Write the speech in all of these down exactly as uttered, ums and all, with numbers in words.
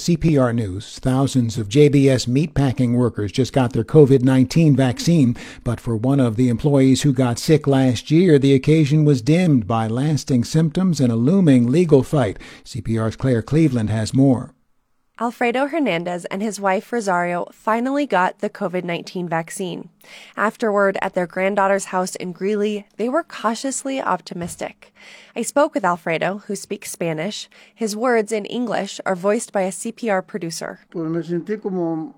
C P R News. Thousands of J B S meatpacking workers just got their COVID nineteen vaccine, but for one of the employees who got sick last year, the occasion was dimmed by lasting symptoms and a looming legal fight. C P R's Claire Cleveland has more. Alfredo Hernandez and his wife Rosario finally got the COVID nineteen vaccine. Afterward, at their granddaughter's house in Greeley, they were cautiously optimistic. I spoke with Alfredo, who speaks Spanish. His words in English are voiced by a C P R producer. Well,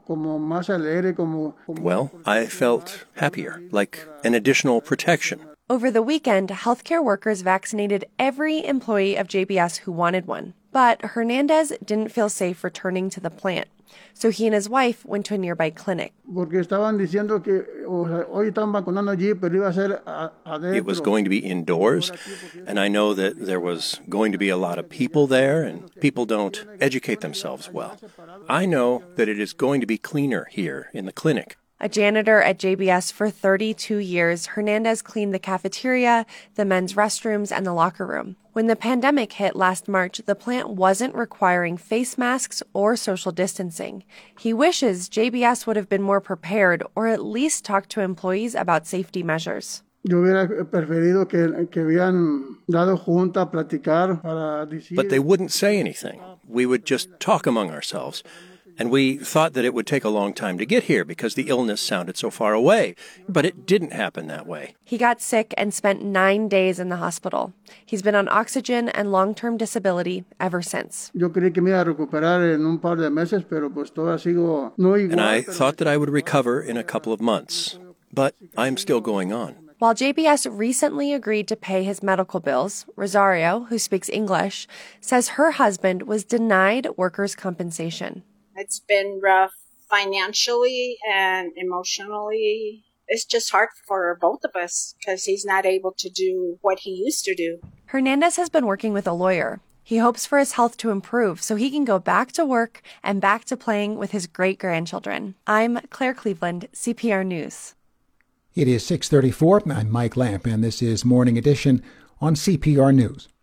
I felt happier, like an additional protection. Over the weekend, healthcare workers vaccinated every employee of J B S who wanted one. But Hernandez didn't feel safe returning to the plant, so he and his wife went to a nearby clinic. It was going to be indoors, and I know that there was going to be a lot of people there, and people don't educate themselves well. I know that it is going to be cleaner here in the clinic. A janitor at J B S for thirty-two years, Hernandez cleaned the cafeteria, the men's restrooms, and the locker room. When the pandemic hit last March, the plant wasn't requiring face masks or social distancing. He wishes J B S would have been more prepared or at least talked to employees about safety measures. But they wouldn't say anything. We would just talk among ourselves. And we thought that it would take a long time to get here because the illness sounded so far away. But it didn't happen that way. He got sick and spent nine days in the hospital. He's been on oxygen and long-term disability ever since. And I thought that I would recover in a couple of months. But I'm still going on. While J B S recently agreed to pay his medical bills, Rosario, who speaks English, says her husband was denied workers' compensation. It's been rough financially and emotionally. It's just hard for both of us because he's not able to do what he used to do. Hernandez has been working with a lawyer. He hopes for his health to improve so he can go back to work and back to playing with his great-grandchildren. I'm Claire Cleveland, C P R News. It is six thirty-four. I'm Mike Lamp, and this is Morning Edition on C P R News.